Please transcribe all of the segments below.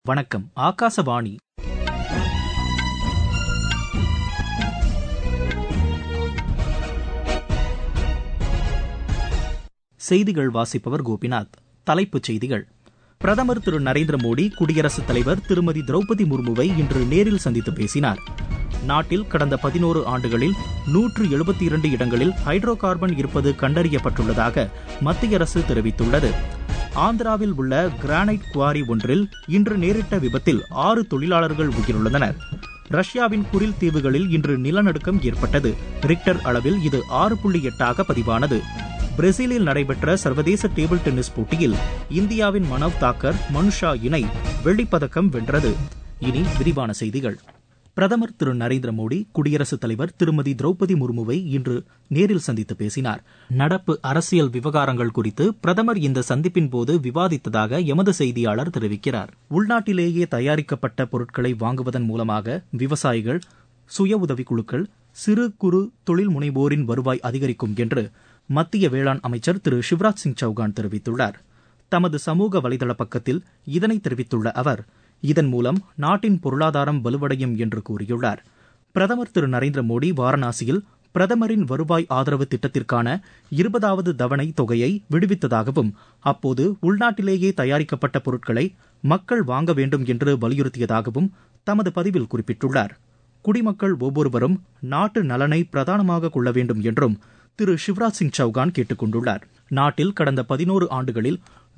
வணக்கம். ஆகாசவாணி. செய்திகள் வாசிப்பவர் கோபிநாத். தலைப்புச் செய்திகள். பிரதமர் திரு நரேந்திர மோடி குடியரசுத் தலைவர் திருமதி திரௌபதி முர்முவை இன்று நேரில் சந்தித்து பேசினார். நாட்டில் கடந்த 11 ஆண்டுகளில் 172 இடங்களில் ஹைட்ரோ கார்பன் இருப்பது கண்டறியப்பட்டுள்ளதாக மத்திய அரசு தெரிவித்துள்ளது. ஆந்திராவில் உள்ள கிரானைட் குவாரி ஒன்றில் இன்று நேரிட்ட விபத்தில் 6 தொழிலாளர்கள் உயிரிழந்தனர். ரஷ்யாவின் குரில் தீவுகளில் இன்று நிலநடுக்கம் ஏற்பட்டது. ரிக்டர் அளவில் இது 6.8 பதிவானது. பிரேசிலில் நடைபெற்ற சர்வதேச டேபிள் டென்னிஸ் போட்டியில் இந்தியாவின் மனவ் தாக்கர் மனுஷா இணை வெள்ளிப்பதக்கம் வென்றது. இனி விரிவான செய்திகள். பிரதமர் திரு நரேந்திர மோடி குடியரசுத் தலைவர் திருமதி திரௌபதி முர்முவை இன்று நேரில் சந்தித்து பேசினார். நடப்பு அரசியல் விவகாரங்கள் குறித்து பிரதமர் இந்த சந்திப்பின் போது விவாதித்ததாக எமது செய்தியாளர் தெரிவிக்கிறார். உள்நாட்டிலேயே தயாரிக்கப்பட்ட பொருட்களை வாங்குவதன் மூலமாக விவசாயிகள், சுய உதவிக்குழுக்கள், சிறு குறு தொழில் முனைவோரின் வருவாய் அதிகரிக்கும் என்று மத்திய வேளாண் அமைச்சர் திரு சிவராஜ் சிங் சௌகான் தெரிவித்துள்ளார். தமது சமூக வலைதள பக்கத்தில் இதனை தெரிவித்துள்ள அவர், இதன் மூலம் நாட்டின் பொருளாதாரம் வலுவடையும் என்று கூறியுள்ளார். பிரதமர் திரு நரேந்திர மோடி வாரணாசியில் பிரதமரின் வருவாய் ஆதரவு திட்டத்திற்கான 20வது தவணை தொகையை விடுவித்ததாகவும், அப்போது உள்நாட்டிலேயே தயாரிக்கப்பட்ட பொருட்களை மக்கள் வாங்க வேண்டும் என்று வலியுறுத்தியதாகவும் தமது பதிவில் குறிப்பிட்டுள்ளார். குடிமக்கள் ஒவ்வொருவரும் நாட்டு நலனை பிரதானமாக கொள்ள வேண்டும் என்றும் திரு சிவராஜ் சிங் சௌகான் கேட்டுக் கொண்டுள்ளார். நாட்டில் கடந்த 11 ஆண்டுகளில்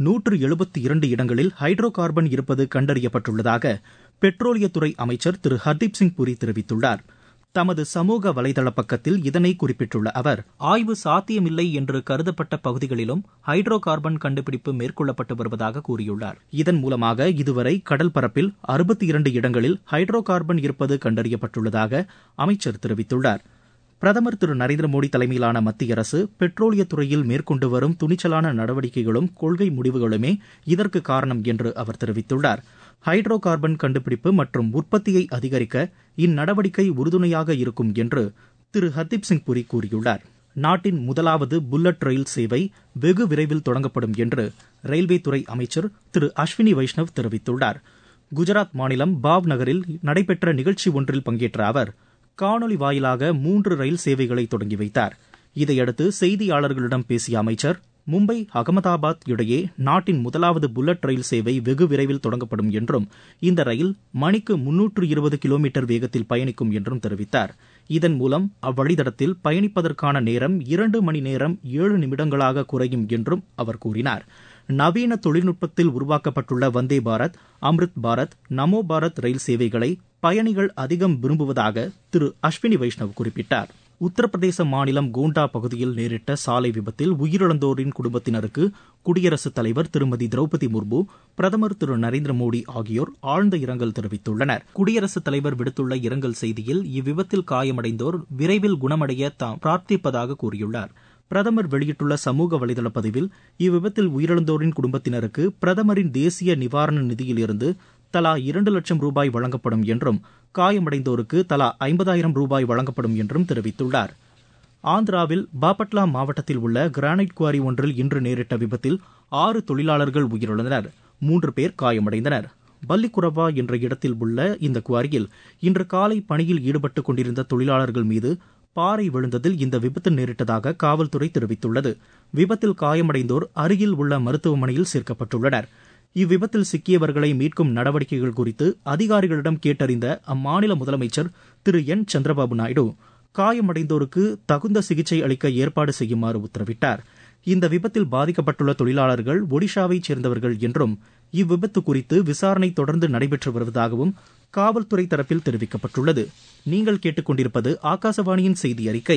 172 இடங்களில் ஹைட்ரோ கார்பன் இருப்பது கண்டறியப்பட்டுள்ளதாக பெட்ரோலியத்துறை அமைச்சர் திரு ஹர்தீப் சிங் புரி தெரிவித்துள்ளார். தமது சமூக வலைதள பக்கத்தில் இதனை குறிப்பிட்டுள்ள அவர், ஆய்வு சாத்தியமில்லை என்று கருதப்பட்ட பகுதிகளிலும் ஹைட்ரோ கார்பன் கண்டுபிடிப்பு மேற்கொள்ளப்பட்டு வருவதாக கூறியுள்ளார். இதன் மூலமாக இதுவரை கடல் பரப்பில் 62 இடங்களில் ஹைட்ரோ கார்பன் இருப்பது கண்டறியப்பட்டுள்ளதாக அமைச்சர் தெரிவித்துள்ளார். பிரதமர் திரு நரேந்திர மோடி தலைமையிலான மத்திய அரசு பெட்ரோலியத்துறையில் மேற்கொண்டு வரும் துணிச்சலான நடவடிக்கைகளும் கொள்கை முடிவுகளுமே இதற்கு காரணம் என்று அவர் தெரிவித்துள்ளார். ஹைட்ரோ கார்பன் கண்டுபிடிப்பு மற்றும் உற்பத்தியை அதிகரிக்க இந்நடவடிக்கை உறுதுணையாக இருக்கும் என்று திரு ஹர்தீப் சிங் புரி கூறியுள்ளார். நாட்டின் முதலாவது புல்லட் ரயில் சேவை வெகு விரைவில் தொடங்கப்படும் என்று ரயில்வே துறை அமைச்சர் திரு அஸ்வினி வைஷ்ணவ் தெரிவித்துள்ளார். குஜராத் மாநிலம் பாவ் நகரில் நடைபெற்ற நிகழ்ச்சி ஒன்றில் பங்கேற்ற அவர் காணொலி வாயிலாக 3 ரயில் சேவைகளை தொடங்கி வைத்தார். இதையடுத்து செய்தியாளர்களிடம் பேசிய அமைச்சர், மும்பை அகமதாபாத் இடையே நாட்டின் முதலாவது புல்லட் ரயில் சேவை வெகு விரைவில் தொடங்கப்படும் என்றும், இந்த ரயில் மணிக்கு 320 கிலோமீட்டர் வேகத்தில் பயணிக்கும் என்றும் தெரிவித்தார். இதன் மூலம் அவ்வழித்தடத்தில் பயணிப்பதற்கான நேரம் 2 மணி நேரம் 7 நிமிடங்களாக குறையும் என்றும் அவர் கூறினார். நவீன தொழில்நுட்பத்தில் உருவாக்கப்பட்டுள்ள வந்தே பாரத், அம்ரித் பாரத், நமோ பாரத் ரயில் சேவைகளை பயணிகள் அதிகம் விரும்புவதாக திரு அஸ்வினி வைஷ்ணவ் குறிப்பிட்டார். உத்தரப்பிரதேச மாநிலம் கோண்டா பகுதியில் நேரிட்ட சாலை விபத்தில் உயிரிழந்தோரின் குடும்பத்தினருக்கு குடியரசுத் தலைவர் திருமதி திரௌபதி முர்மு, பிரதமர் திரு நரேந்திர மோடி ஆகியோர் ஆழ்ந்த இரங்கல் தெரிவித்துள்ளனர். குடியரசுத் தலைவர் விடுத்துள்ள இரங்கல் செய்தியில், இவ்விபத்தில் காயமடைந்தோர் விரைவில் குணமடைய தாம் பிரார்த்திப்பதாக கூறியுள்ளார். பிரதமர் வெளியிட்டுள்ள சமூக வலைதள பதிவில், இவ்விபத்தில் உயிரிழந்தோரின் குடும்பத்தினருக்கு பிரதமரின் தேசிய நிவாரண நிதியிலிருந்து தலா 2 லட்சம் ரூபாய் வழங்கப்படும் என்றும், காயமடைந்தோருக்கு தலா 50,000 ரூபாய் வழங்கப்படும் என்றும் தெரிவித்துள்ளார். ஆந்திராவில் பாபட்லா மாவட்டத்தில் உள்ள கிரானைட் குவாரி ஒன்றில் இன்று நேரிட்ட விபத்தில் 6 தொழிலாளர்கள் உயிரிழந்தனர். 3 பேர் காயமடைந்தனர். பல்லிக்குரவா என்ற இடத்தில் உள்ள இந்த குவாரியில் இன்று காலை பணியில் ஈடுபட்டுக் கொண்டிருந்த தொழிலாளர்கள் மீது பாறை விழுந்ததில் இந்த விபத்து நேரிட்டதாக காவல்துறை தெரிவித்துள்ளது. விபத்தில் காயமடைந்தோர் அருகில் உள்ள மருத்துவமனையில் சேர்க்கப்பட்டுள்ளனர். இவ்விபத்தில் சிக்கியவர்களை மீட்கும் நடவடிக்கைகள் குறித்து அதிகாரிகளிடம் கேட்டறிந்த அம்மாநில முதலமைச்சர் திரு என் சந்திரபாபு நாயுடு, காயமடைந்தோருக்கு தகுந்த சிகிச்சை அளிக்க ஏற்பாடு செய்யுமாறு உத்தரவிட்டார். இந்த விபத்தில் பாதிக்கப்பட்டுள்ள தொழிலாளர்கள் ஒடிஷாவைச் சேர்ந்தவர்கள் என்றும், இவ்விபத்து குறித்து விசாரணை தொடர்ந்து நடைபெற்று வருவதாகவும் காவல்துறை தரப்பில் தெரிவிக்கப்பட்டுள்ளது. நீங்கள் கேட்டுக்கொண்டிருப்பது ஆகாசவாணியின் செய்தி அறிக்கை.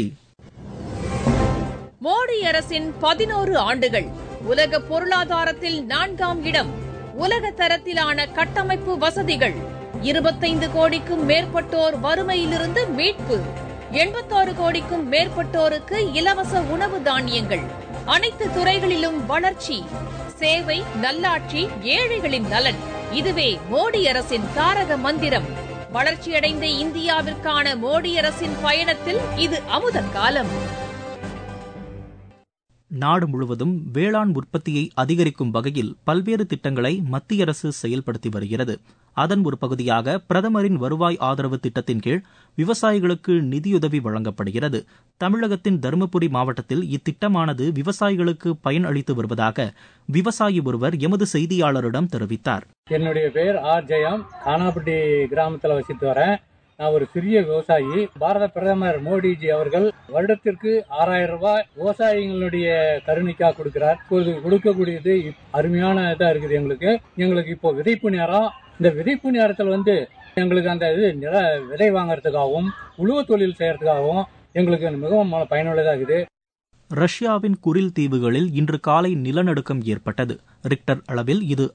மோடி அரசின் 11 ஆண்டுகள். உலக பொருளாதாரத்தில் 4ஆம் இடம். உலக தரத்திலான கட்டமைப்பு வசதிகள். 25 கோடிக்கும் மேற்பட்டோர் வறுமையிலிருந்து மீட்பு. 86 கோடிக்கும் மேற்பட்டோருக்கு இலவச உணவு தானியங்கள். அனைத்து துறைகளிலும் வளர்ச்சி. சேவை, நல்லாட்சி, ஏழைகளின் நலன். இதுவே மோடி அரசின் தாரக மந்திரம். வளர்ச்சியடைந்த இந்தியாவிற்கான மோடி அரசின் பயணத்தில் இது அமுத காலம். நாடு முழுவதும் வேளாண் உற்பத்தியை அதிகரிக்கும் வகையில் பல்வேறு திட்டங்களை மத்திய அரசு செயல்படுத்தி வருகிறது. அதன் ஒரு பகுதியாக பிரதமரின் வருவாய் ஆதரவு திட்டத்தின் கீழ் விவசாயிகளுக்கு நிதியுதவி வழங்கப்படுகிறது. தமிழகத்தின் தருமபுரி மாவட்டத்தில் இத்திட்டமானது விவசாயிகளுக்கு பயன் அளித்து வருவதாக விவசாயி ஒருவர் எமது செய்தியாளரிடம் தெரிவித்தார். என்னுடைய பெயர் ஆர் ஜெயம். கானாப்பட்டி கிராமத்தில் வசித்து வரேன். நான் ஒரு சிறிய விவசாயி. பாரத பிரதமர் மோடிஜி அவர்கள் வருடத்திற்கு 6000 ரூபாய் விவசாயிகளுடைய கருணைக்காக கொடுக்கிறார். கொடுக்கக்கூடியது அருமையான இதா இருக்குது. எங்களுக்கு இப்போ விதைப்பு நேரம். இந்த விதைப்பு நேரத்தில் எங்களுக்கு அந்த விதை வாங்கறதுக்காகவும் உழுவ தொழில் செய்யறதுக்காகவும் எங்களுக்கு மிகவும் பயனுள்ளதாக இருக்குது. ரஷ்யாவின் குரில் தீவுகளில் இன்று காலை நிலநடுக்கம் ஏற்பட்டது. ரிக்டர் அளவில் இது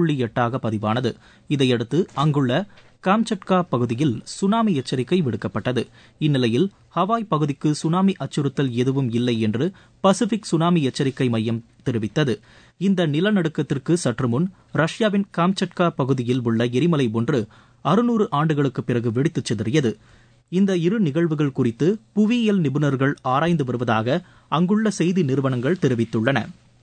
6.8 பதிவானது. இதையடுத்து அங்குள்ள காம்சட்கா பகுதியில் சுனாமி எச்சரிக்கை விடுக்கப்பட்டது. இந்நிலையில் ஹவாய் பகுதிக்கு சுனாமி அச்சுறுத்தல் எதுவும் இல்லை என்று பசிபிக் சுனாமி எச்சரிக்கை மையம் தெரிவித்தது. இந்த நிலநடுக்கத்திற்கு சற்று முன் ரஷ்யாவின் காம்சட்கா பகுதியில் உள்ள எரிமலை ஒன்று 600 ஆண்டுகளுக்கு பிறகு வெடித்துச் சிதறியது. இந்த இரு நிகழ்வுகள் குறித்து புவியியல் நிபுணர்கள் ஆராய்ந்து வருவதாக அங்குள்ள செய்தி நிறுவனங்கள் தெரிவித்துள்ளன.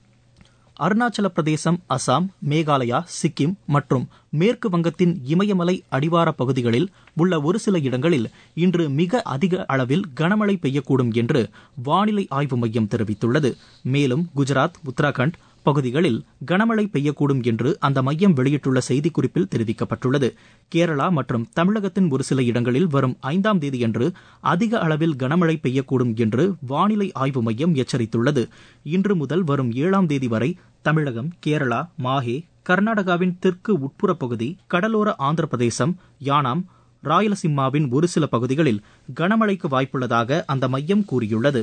அருணாச்சல பிரதேசம், அசாம், மேகாலயா, சிக்கிம் மற்றும் மேற்கு வங்கத்தின் இமயமலை அடிவார பகுதிகளில் உள்ள ஒரு சில இடங்களில் இன்று மிக அதிக அளவில் கனமழை பெய்யக்கூடும் என்று வானிலை ஆய்வு மையம் தெரிவித்துள்ளது. மேலும் குஜராத், உத்தராகண்ட் பகுதிகளில் கனமழை பெய்யக்கூடும் என்று அந்த மையம் வெளியிட்டுள்ள செய்திக்குறிப்பில் தெரிவிக்கப்பட்டுள்ளது. கேரளா மற்றும் தமிழகத்தின் ஒரு சில இடங்களில் வரும் 5ஆம் தேதியன்று அதிக அளவில் கனமழை பெய்யக்கூடும் என்று வானிலை ஆய்வு மையம் எச்சரித்துள்ளது. இன்று முதல் வரும் 7ஆம் தேதி வரை தமிழகம், கேரளா, மாஹே, கர்நாடகாவின் தெற்கு உட்புற பகுதி, கடலோர ஆந்திர பிரதேசம், யானாம், ராயலசீமாவின் ஒரு சில பகுதிகளில் கனமழைக்கு வாய்ப்புள்ளதாக அந்த மையம் கூறியுள்ளது.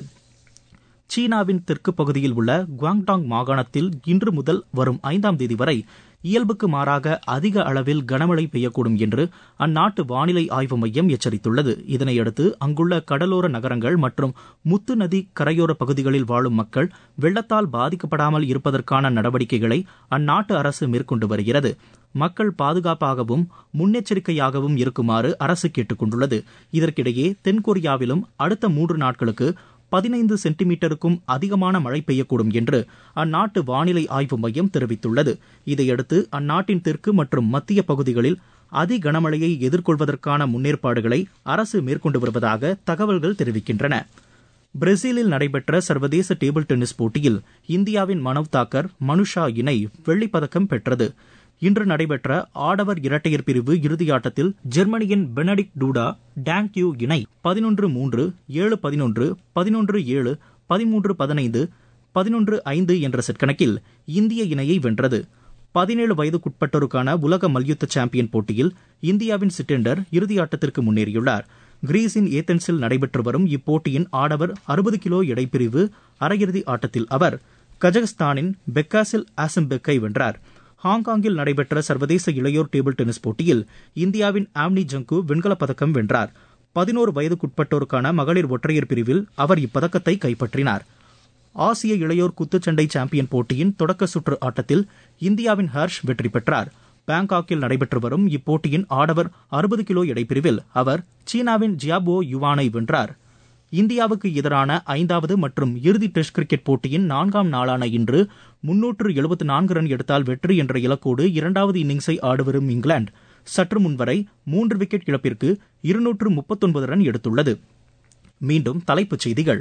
சீனாவின் தெற்கு பகுதியில் உள்ள குவாங்டாங் மாகாணத்தில் இன்று முதல் வரும் 5ஆம் தேதி வரை இயல்புக்கு மாறாக அதிக அளவில் கனமழை பெய்யக்கூடும் என்று அந்நாட்டு வானிலை ஆய்வு மையம் எச்சரித்துள்ளது. இதனையடுத்து அங்குள்ள கடலோர நகரங்கள் மற்றும் முத்து நதி கரையோர பகுதிகளில் வாழும் மக்கள் வெள்ளத்தால் பாதிக்கப்படாமல் இருப்பதற்கான நடவடிக்கைகளை அந்நாட்டு அரசு மேற்கொண்டு வருகிறது. மக்கள் பாதுகாப்பாகவும் முன்னெச்சரிக்கையாகவும் இருக்குமாறு அரசு கேட்டுக் கொண்டுள்ளது. இதற்கிடையே தென்கொரியாவிலும் அடுத்த 3 நாட்களுக்கு 15 சென்டிமீட்டருக்கும் அதிகமான மழை பெய்யக்கூடும் என்று அந்நாட்டு வானிலை ஆய்வு மையம் தெரிவித்துள்ளது. இதையடுத்து அந்நாட்டின் தெற்கு மற்றும் மத்திய பகுதிகளில் அதி கனமழையை எதிர்கொள்வதற்கான முன்னேற்பாடுகளை அரசு மேற்கொண்டு வருவதாக தகவல்கள் தெரிவிக்கின்றன. பிரேசிலில் நடைபெற்ற சர்வதேச டேபிள் டென்னிஸ் போட்டியில் இந்தியாவின் மனவ் தாக்கர், மனுஷா இணை வெள்ளிப்பதக்கம் பெற்றது. இன்று நடைபெற்ற ஆடவர் இரட்டையர் பிரிவு இறுதியாட்டத்தில் ஜெர்மனியின் பெனடிக்ட் டூடா டாங் கியூ இணை 11-3, 7-11, 11-7, 13-15, 11-5 என்ற செட் கணக்கில் இந்திய இணையை வென்றது. 17 வயதுக்குட்பட்டோருக்கான உலக மல்யுத்த சாம்பியன் போட்டியில் இந்தியாவின் சிட்டெண்டர் இறுதியாட்டத்திற்கு முன்னேறியுள்ளார். கிரீஸின் ஏதென்ஸில் நடைபெற்று வரும் இப்போட்டியின் ஆடவர் 60 கிலோ எடைப்பிரிவு அரையிறுதி ஆட்டத்தில் அவர் கஜகஸ்தானின் பெக்காசில் ஆசம்பெக்கை வென்றார். ஹாங்காங்கில் நடைபெற்ற சர்வதேச இளையோர் டேபிள் டென்னிஸ் போட்டியில் இந்தியாவின் ஆம்னி ஜங்கு வெண்கலப் பதக்கம் வென்றார். 11 வயதுக்குட்பட்டோருக்கான மகளிர் ஒற்றையர் பிரிவில் அவர் இப்பதக்கத்தை கைப்பற்றினார். ஆசிய இளையோர் குத்துச்சண்டை சாம்பியன் போட்டியின் தொடக்க சுற்று ஆட்டத்தில் இந்தியாவின் ஹர்ஷ் வெற்றி பெற்றார். பாங்காக்கில் நடைபெற்று வரும் இப்போட்டியின் ஆடவர் 60 கிலோ எடைப்பிரிவில் அவர் சீனாவின் ஜியாபோ யுவானை வென்றார். இந்தியாவுக்கு எதிரான 5வது மற்றும் இறுதி டெஸ்ட் கிரிக்கெட் போட்டியின் 4ஆம் நாளான இன்று 374 ரன் எடுத்தால் வெற்றி என்ற இலக்கோடு 2வது இன்னிங்ஸை ஆடுவரும் இங்கிலாந்து சற்று முன்வரை 3 விக்கெட் இழப்பிற்கு 239 ரன் எடுத்துள்ளது. மீண்டும் தலைப்புச் செய்திகள்.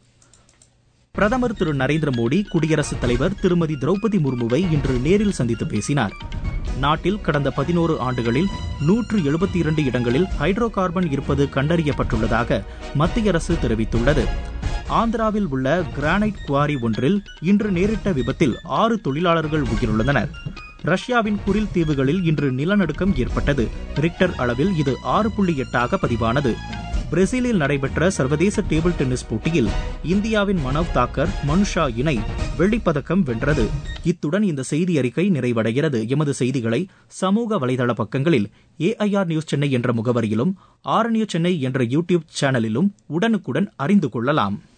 பிரதமர் திரு நரேந்திர மோடி குடியரசுத் தலைவர் திருமதி திரௌபதி முர்முவை இன்று நேரில் சந்தித்து பேசினார். நாட்டில் கடந்த 11 ஆண்டுகளில் 172 இடங்களில் ஹைட்ரோ கார்பன் இருப்பது கண்டறியப்பட்டுள்ளதாக மத்திய அரசு தெரிவித்துள்ளது. ஆந்திராவில் உள்ள கிரானைட் குவாரி ஒன்றில் இன்று நேரிட்ட விபத்தில் 6 தொழிலாளர்கள் உயிரிழந்தனர். ரஷ்யாவின் குரில் தீவுகளில் இன்று நிலநடுக்கம் ஏற்பட்டது. ரிக்டர் அளவில் இது 6.8 பதிவானது. பிரேசிலில் நடைபெற்ற சர்வதேச டேபிள் டென்னிஸ் போட்டியில் இந்தியாவின் மனவ் தாக்கர், மனுஷா இணை வெள்ளிப்பதக்கம் வென்றது. இத்துடன் இந்த செய்தி அறிக்கை நிறைவடைகிறது. எமது செய்திகளை சமூக வலைதள பக்கங்களில் AIR நியூஸ் சென்னை என்ற முகவரியிலும், RNU சென்னை என்ற யூடியூப் சேனலிலும் உடனுக்குடன் அறிந்து கொள்ளலாம்.